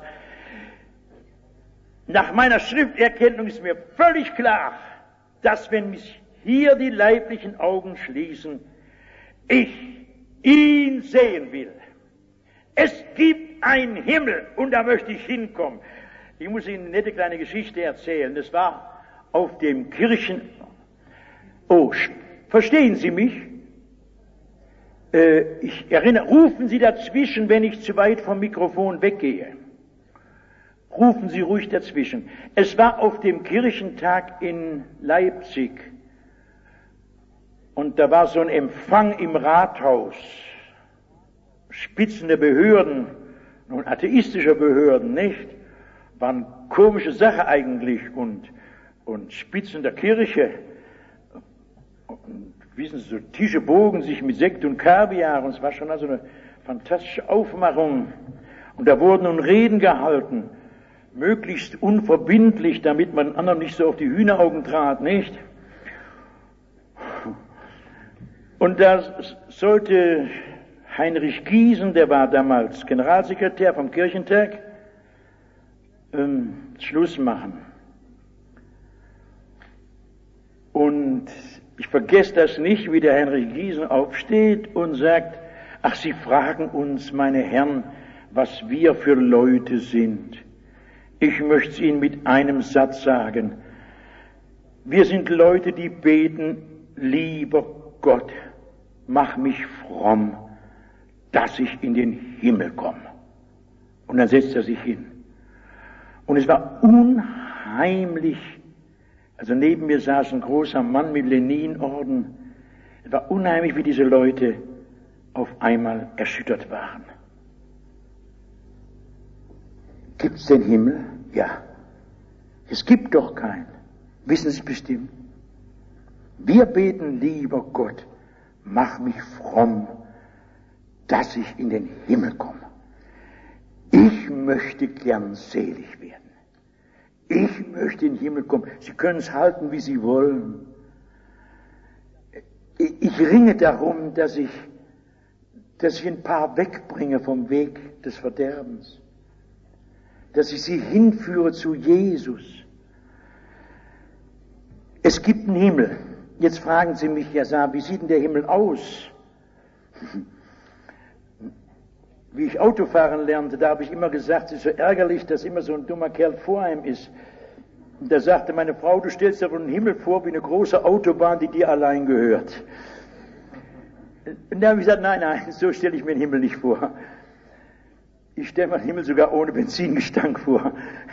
S2: Nach meiner Schrifterkenntnis ist mir völlig klar, dass wenn mich hier die leiblichen Augen schließen, ich ihn sehen will. Es gibt einen Himmel und da möchte ich hinkommen. Ich muss Ihnen eine nette kleine Geschichte erzählen. Das war auf dem Kirchen... Oh, verstehen Sie mich? Äh, ich erinnere, rufen Sie dazwischen, wenn ich zu weit vom Mikrofon weggehe. Rufen Sie ruhig dazwischen. Es war auf dem Kirchentag in Leipzig. Und da war so ein Empfang im Rathaus. Spitzen der Behörden, nun atheistischer Behörden, nicht? War eine komische Sache eigentlich. Und, und Spitzen der Kirche. Und wissen Sie, so Tische bogen sich mit Sekt und Kaviar. Und es war schon also eine fantastische Aufmachung. Und da wurden nun Reden gehalten. Möglichst unverbindlich, damit man anderen nicht so auf die Hühneraugen trat, nicht? Und da sollte Heinrich Giesen, der war damals Generalsekretär vom Kirchentag, ähm, Schluss machen. Und ich vergesse das nicht, wie der Heinrich Giesen aufsteht und sagt, ach, Sie fragen uns, meine Herren, was wir für Leute sind. Ich möchte es Ihnen mit einem Satz sagen. Wir sind Leute, die beten, lieber Gott, mach mich fromm, dass ich in den Himmel komme. Und dann setzt er sich hin. Und es war unheimlich, also neben mir saß ein großer Mann mit Leninorden. Es war unheimlich, wie diese Leute auf einmal erschüttert waren. Gibt's den Himmel? Ja. Es gibt doch keinen. Wissen Sie es bestimmt? Wir beten, lieber Gott, mach mich fromm, dass ich in den Himmel komme. Ich möchte gern selig werden. Ich möchte in den Himmel kommen. Sie können es halten, wie Sie wollen. Ich ringe darum, dass ich, dass ich ein paar wegbringe vom Weg des Verderbens. Dass ich sie hinführe zu Jesus. Es gibt einen Himmel. Jetzt fragen Sie mich, ja, wie sieht denn der Himmel aus? Wie ich Autofahren lernte, da habe ich immer gesagt, es ist so ärgerlich, dass immer so ein dummer Kerl vor einem ist. Und da sagte meine Frau, du stellst dir den Himmel vor wie eine große Autobahn, die dir allein gehört. Und da habe ich gesagt, nein, nein, so stelle ich mir den Himmel nicht vor. Ich stelle mir den Himmel sogar ohne Benzingestank vor.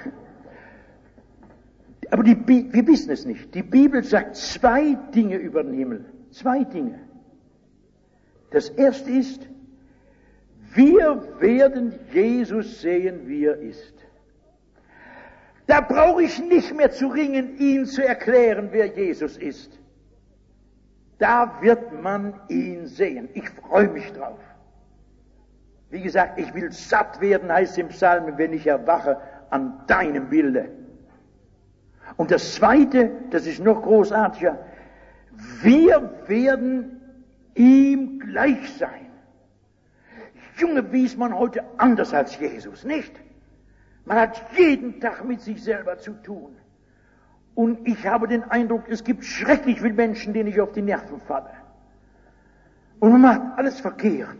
S2: Aber die Bi- wir wissen es nicht. Die Bibel sagt zwei Dinge über den Himmel. Zwei Dinge. Das erste ist, wir werden Jesus sehen, wie er ist. Da brauche ich nicht mehr zu ringen, ihn zu erklären, wer Jesus ist. Da wird man ihn sehen. Ich freue mich drauf. Wie gesagt, ich will satt werden, heißt im Psalm, wenn ich erwache an deinem Bilde. Und das Zweite, das ist noch großartiger, wir werden ihm gleich sein. Junge, wie ist man heute anders als Jesus, nicht? Man hat jeden Tag mit sich selber zu tun. Und ich habe den Eindruck, es gibt schrecklich viele Menschen, denen ich auf die Nerven falle. Und man macht alles verkehrt.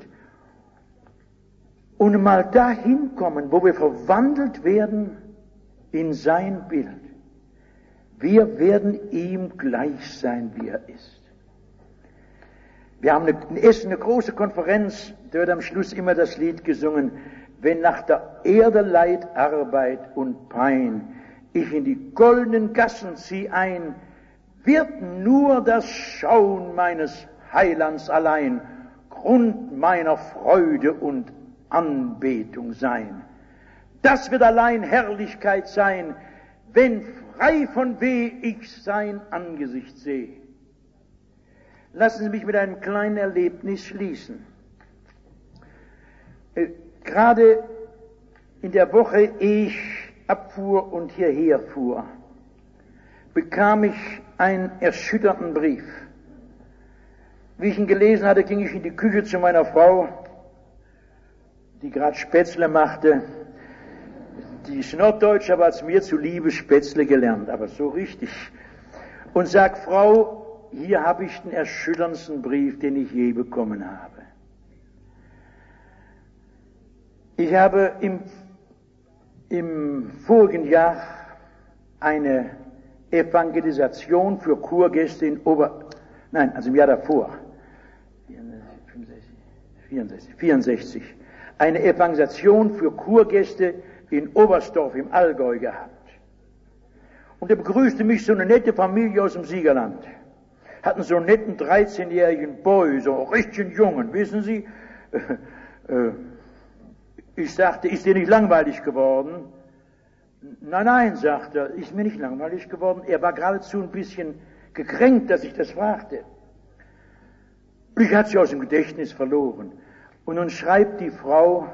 S2: Und mal dahin kommen, wo wir verwandelt werden in sein Bild. Wir werden ihm gleich sein, wie er ist. Wir haben eine, in Essen eine große Konferenz, da wird am Schluss immer das Lied gesungen, wenn nach der Erde Leid, Arbeit und Pein ich in die goldenen Gassen zieh ein, wird nur das Schauen meines Heilands allein Grund meiner Freude und Anbetung sein. Das wird allein Herrlichkeit sein, wenn frei von Weh ich sein Angesicht sehe. Lassen Sie mich mit einem kleinen Erlebnis schließen. Äh, gerade in der Woche, ehe ich abfuhr und hierher fuhr, bekam ich einen erschütternden Brief. Wie ich ihn gelesen hatte, ging ich in die Küche zu meiner Frau, die gerade Spätzle machte. Die ist Norddeutsche, aber hat es mir zuliebe Spätzle gelernt, aber so richtig. Und sagt, Frau, hier habe ich den erschütterndsten Brief, den ich je bekommen habe. Ich habe im, im vorigen Jahr eine Evangelisation für Kurgäste in Ober... Nein, also im Jahr davor, vierundsechzig, vierundsechzig, eine Evangelisation für Kurgäste in Oberstdorf im Allgäu gehabt. Und da begrüßte mich so eine nette Familie aus dem Siegerland. Hatten so einen netten dreizehnjährigen Boy, so einen richtigen Jungen, wissen Sie. Ich sagte, ist dir nicht langweilig geworden? Nein, nein, sagte er, ist mir nicht langweilig geworden. Er war geradezu ein bisschen gekränkt, dass ich das fragte. Ich hatte sie aus dem Gedächtnis verloren. Und nun schreibt die Frau,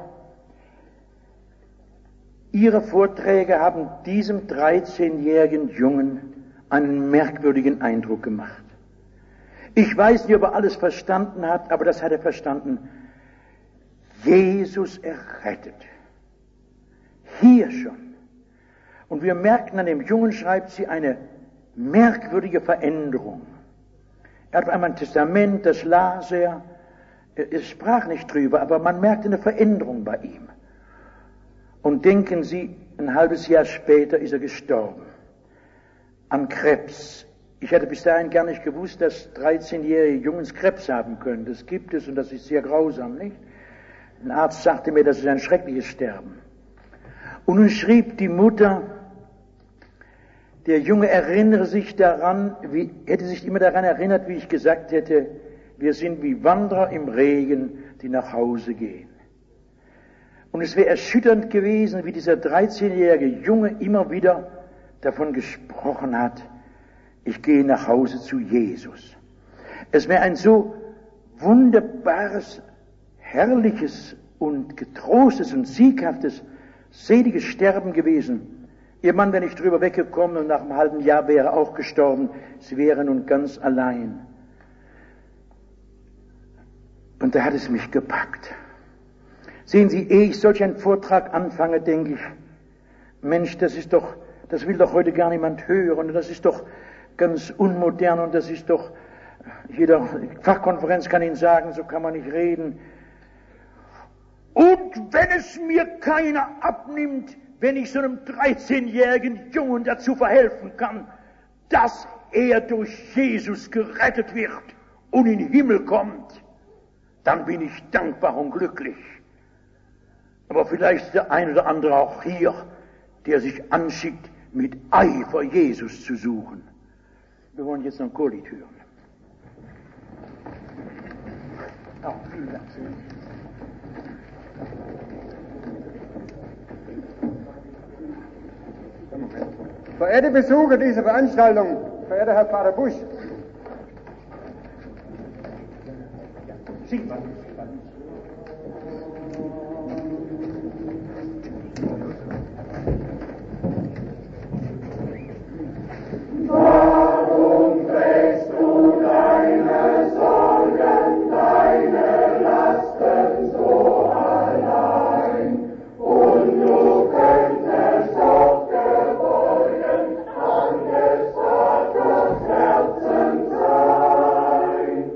S2: ihre Vorträge haben diesem dreizehnjährigen Jungen einen merkwürdigen Eindruck gemacht. Ich weiß nicht, ob er alles verstanden hat, aber das hat er verstanden. Jesus errettet. Hier schon. Und wir merkten an dem Jungen, schreibt sie, eine merkwürdige Veränderung. Er hat einmal ein Testament, das las er. Er sprach nicht drüber, aber man merkte eine Veränderung bei ihm. Und denken Sie, ein halbes Jahr später ist er gestorben. An Krebs. Ich hätte bis dahin gar nicht gewusst, dass dreizehnjährige Jungs Krebs haben können. Das gibt es und das ist sehr grausam, nicht? Ein Arzt sagte mir, das ist ein schreckliches Sterben. Und nun schrieb die Mutter, der Junge erinnere sich daran, wie, hätte sich immer daran erinnert, wie ich gesagt hätte, wir sind wie Wanderer im Regen die nach Hause gehen. Und es wäre erschütternd gewesen, wie dieser dreizehnjährige Junge immer wieder davon gesprochen hat, ich gehe nach Hause zu Jesus. Es wäre ein so wunderbares, herrliches und getrostes und sieghaftes, seliges Sterben gewesen. Ihr Mann wäre nicht drüber weggekommen und nach einem halben Jahr wäre er auch gestorben. Sie wäre nun ganz allein. Und da hat es mich gepackt. Sehen Sie, ehe ich solch einen Vortrag anfange, denke ich, Mensch, das ist doch, das will doch heute gar niemand hören und das ist doch ganz unmodern und das ist doch, jeder Fachkonferenz kann Ihnen sagen, so kann man nicht reden. Und wenn es mir keiner abnimmt, wenn ich so einem dreizehnjährigen Jungen dazu verhelfen kann, dass er durch Jesus gerettet wird und in den Himmel kommt, dann bin ich dankbar und glücklich. Aber vielleicht ist der ein oder andere auch hier, der sich anschickt, mit Eifer Jesus zu suchen. Wir wollen jetzt noch ein Chorlied hören. Oh, vielen Dank.
S4: Verehrte Besucher dieser Veranstaltung, verehrter Herr Pfarrer Busch,
S2: Sing mal.
S5: Warum trägst du deine Sorgen, deine Lasten so allein? Und du könntest doch geborgen an des Vaters Herzen sein.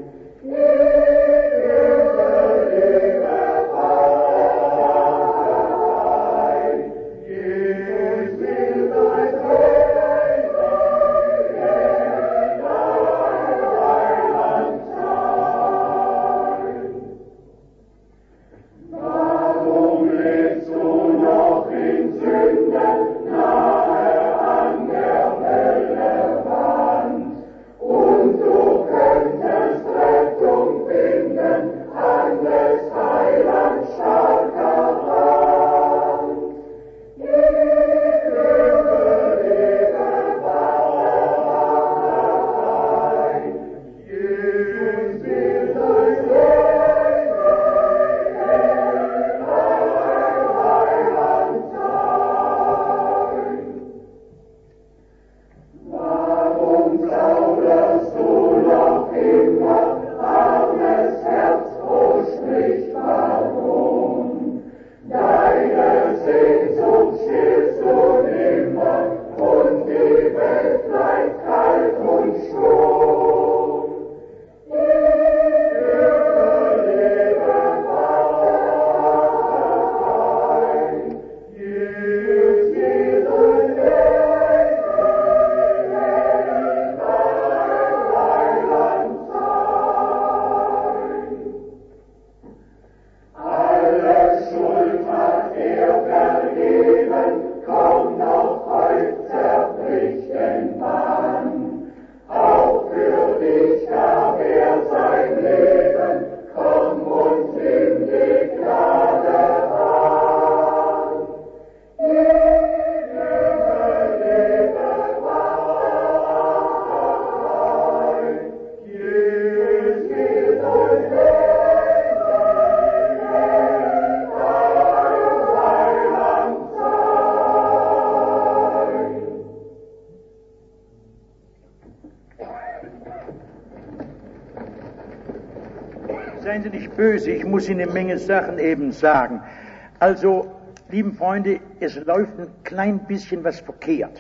S2: Seien Sie nicht böse, ich muss Ihnen eine Menge Sachen eben sagen. Also, lieben Freunde, es läuft ein klein bisschen was verkehrt.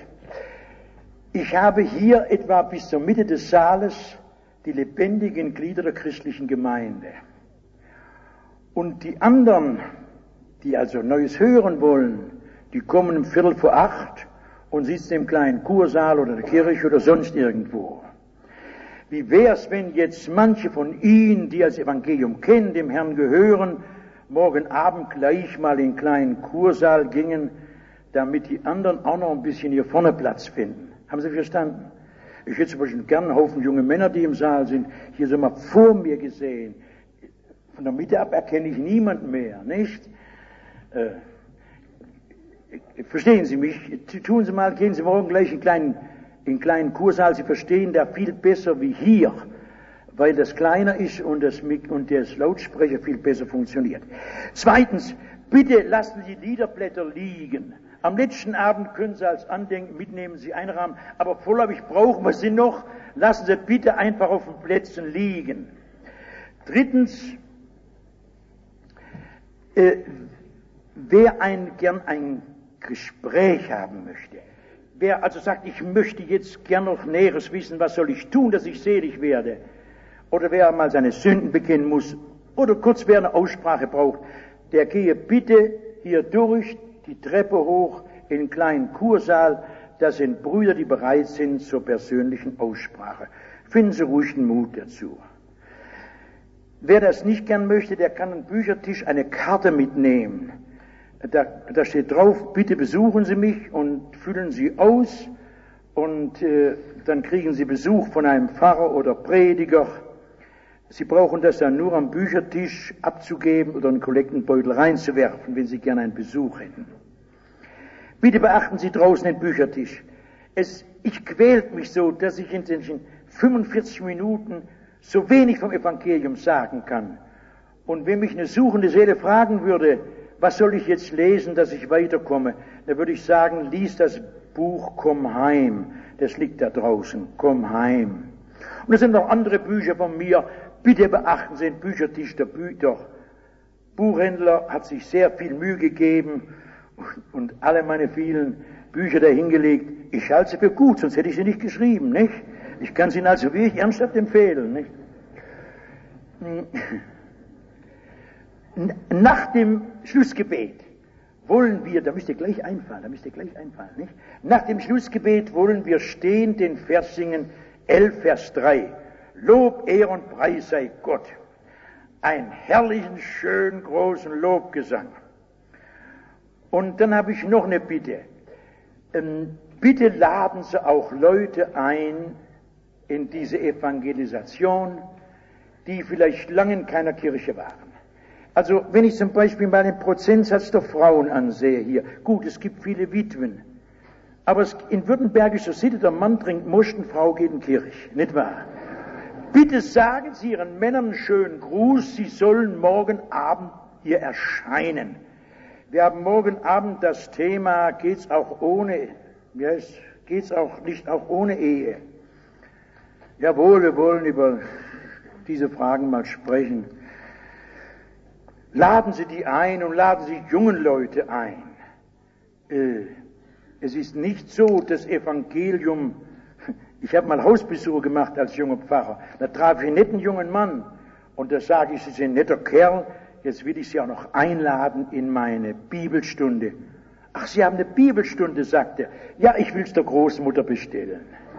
S2: Ich habe hier etwa bis zur Mitte des Saales die lebendigen Glieder der christlichen Gemeinde. Und die anderen, die also Neues hören wollen, die kommen um Viertel vor acht und sitzen im kleinen Kursaal oder der Kirche oder sonst irgendwo. Wie wär's, wenn jetzt manche von Ihnen, die das Evangelium kennen, dem Herrn gehören, morgen Abend gleich mal in den kleinen Kursaal gingen, damit die anderen auch noch ein bisschen hier vorne Platz finden. Haben Sie verstanden? Ich hätte zum Beispiel gern einen Haufen junge Männer, die im Saal sind, hier so mal vor mir gesehen. Von der Mitte ab erkenne ich niemanden mehr, nicht? Äh, verstehen Sie mich? Tun Sie mal, gehen Sie morgen gleich in einen kleinen, in einen kleinen Kursaal. Sie verstehen da viel besser wie hier, weil das kleiner ist und das, und das Lautsprecher viel besser funktioniert. Zweitens, bitte lassen Sie Liederblätter liegen. Am letzten Abend können Sie als Andenken mitnehmen, Sie einrahmen, aber vorläufig brauchen wir sie noch. Lassen Sie bitte einfach auf den Plätzen liegen. Drittens, äh, wer ein, gern ein Gespräch haben möchte, wer also sagt, ich möchte jetzt gern noch Näheres wissen, was soll ich tun, dass ich selig werde, oder wer mal seine Sünden bekennen muss, oder kurz wer eine Aussprache braucht, der gehe bitte hier durch die Treppe hoch in den kleinen Kursaal. Das sind Brüder, die bereit sind zur persönlichen Aussprache. Finden Sie ruhig den Mut dazu. Wer das nicht gern möchte, der kann am Büchertisch eine Karte mitnehmen. Da, da steht drauf, bitte besuchen Sie mich und füllen Sie aus und äh, dann kriegen Sie Besuch von einem Pfarrer oder Prediger. Sie brauchen das dann nur am Büchertisch abzugeben oder einen Kollektenbeutel reinzuwerfen, wenn Sie gerne einen Besuch hätten. Bitte beachten Sie draußen den Büchertisch. Es, ich quält mich so, dass ich in den fünfundvierzig Minuten so wenig vom Evangelium sagen kann. Und wenn mich eine suchende Seele fragen würde, was soll ich jetzt lesen, dass ich weiterkomme, dann würde ich sagen, lies das Buch Komm heim. Das liegt da draußen. Komm heim. Und es sind noch andere Bücher von mir. Bitte beachten Sie den Büchertisch der Bü- der Buchhändler hat sich sehr viel Mühe gegeben und alle meine vielen Bücher dahingelegt. Ich halte sie für gut, sonst hätte ich sie nicht geschrieben, nicht? Ich kann sie Ihnen also wirklich ernsthaft empfehlen, nicht? Nach dem Schlussgebet wollen wir, da müsst ihr gleich einfallen, da müsst ihr gleich einfallen, nicht? Nach dem Schlussgebet wollen wir stehen den Vers singen, elf Vers drei. Lob, Ehre und Preis sei Gott. Einen herrlichen, schönen, großen Lobgesang. Und dann habe ich noch eine Bitte. Ähm, bitte laden Sie auch Leute ein in diese Evangelisation, die vielleicht lange in keiner Kirche waren. Also wenn ich zum Beispiel mal den Prozentsatz der Frauen ansehe hier, gut, es gibt viele Witwen, aber es, in württembergischer Sitte, der Mann trinkt Moschen, Frau geht in Kirche, nicht wahr? Bitte sagen Sie Ihren Männern einen schönen Gruß, sie sollen morgen Abend hier erscheinen. Wir haben morgen Abend das Thema, geht's auch ohne, ja, geht's auch nicht auch ohne Ehe? Jawohl, wir wollen über diese Fragen mal sprechen. Laden Sie die ein und laden Sie jungen Leute ein. Äh, es ist nicht so, das Evangelium. Ich habe mal Hausbesuche gemacht als junger Pfarrer. Da traf ich einen netten jungen Mann und da sage ich, Sie sind ein netter Kerl, jetzt will ich Sie auch noch einladen in meine Bibelstunde. Ach, Sie haben eine Bibelstunde, sagt er. Ja, ich will es der Großmutter bestellen.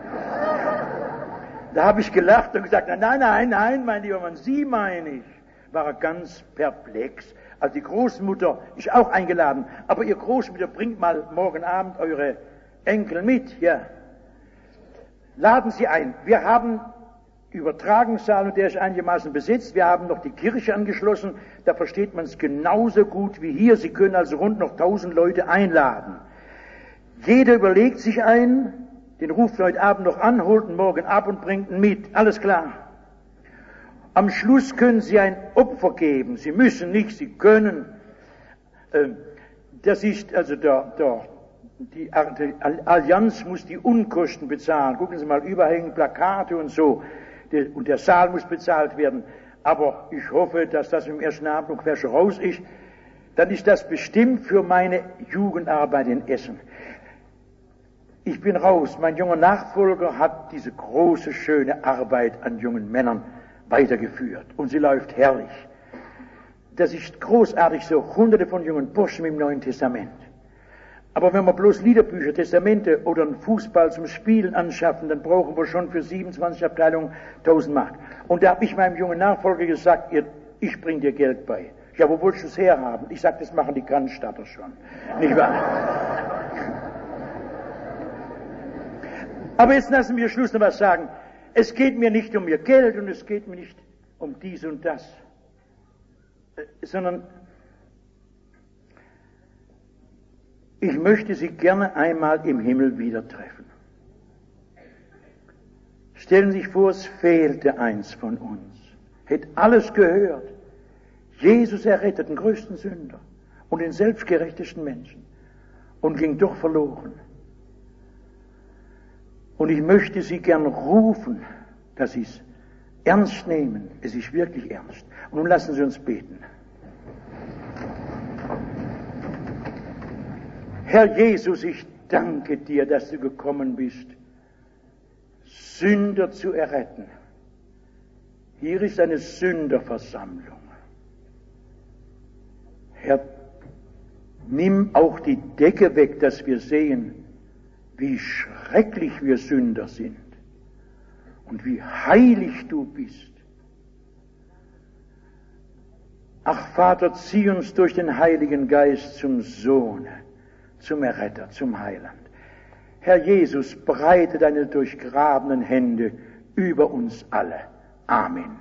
S2: Da habe ich gelacht und gesagt, nein, nein, nein, mein lieber Mann, Sie meine ich. War er ganz perplex. Also die Großmutter ist auch eingeladen, aber Ihr Großmutter bringt mal morgen Abend eure Enkel mit, ja. Laden Sie ein. Wir haben Übertragungssaal und der ist einigermaßen besetzt. Wir haben noch die Kirche angeschlossen. Da versteht man es genauso gut wie hier. Sie können also rund noch tausend Leute einladen. Jeder überlegt sich einen, den ruft heute Abend noch an, holt ihn morgen ab und bringt ihn mit. Alles klar. Am Schluss können Sie ein Opfer geben. Sie müssen nicht, Sie können. Das ist also der, der Die, die Allianz muss die Unkosten bezahlen. Gucken Sie mal, überhängen Plakate und so. Und der Saal muss bezahlt werden. Aber ich hoffe, dass das im ersten Abend ungefähr schon raus ist. Dann ist das bestimmt für meine Jugendarbeit in Essen. Ich bin raus. Mein junger Nachfolger hat diese große, schöne Arbeit an jungen Männern weitergeführt. Und sie läuft herrlich. Das ist großartig, so hunderte von jungen Burschen im Neuen Testament. Aber wenn wir bloß Liederbücher, Testamente oder einen Fußball zum Spielen anschaffen, dann brauchen wir schon für siebenundzwanzig Abteilungen tausend Mark. Und da habe ich meinem jungen Nachfolger gesagt, ich bring dir Geld bei. Ja, wo wolltest du es herhaben? Ich sage, das machen die Cannstatter schon. Nicht wahr? Aber jetzt lassen wir Schluss noch was sagen. Es geht mir nicht um ihr Geld und es geht mir nicht um dies und das. sondern ich möchte Sie gerne einmal im Himmel wieder treffen. Stellen Sie sich vor, es fehlte eins von uns, hätte alles gehört. Jesus errettet den größten Sünder und den selbstgerechtesten Menschen und ging doch verloren. Und ich möchte Sie gern rufen, dass Sie es ernst nehmen. Es ist wirklich ernst. Und nun lassen Sie uns beten. Herr Jesus, ich danke dir, dass du gekommen bist, Sünder zu erretten. Hier ist eine Sünderversammlung. Herr, nimm auch die Decke weg, dass wir sehen, wie schrecklich wir Sünder sind und wie heilig du bist. Ach Vater, zieh uns durch den Heiligen Geist zum Sohne, zum Erretter, zum Heiland. Herr Jesus, breite deine durchgrabenen Hände über uns alle. Amen.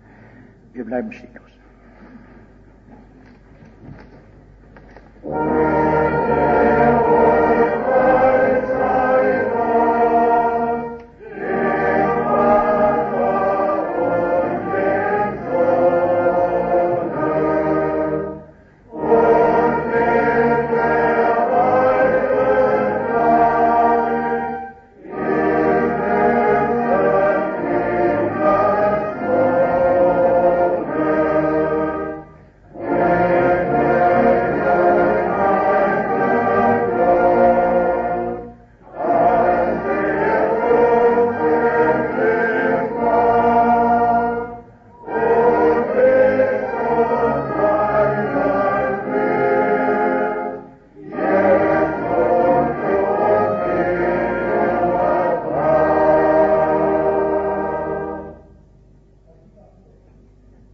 S2: Wir bleiben sticklos.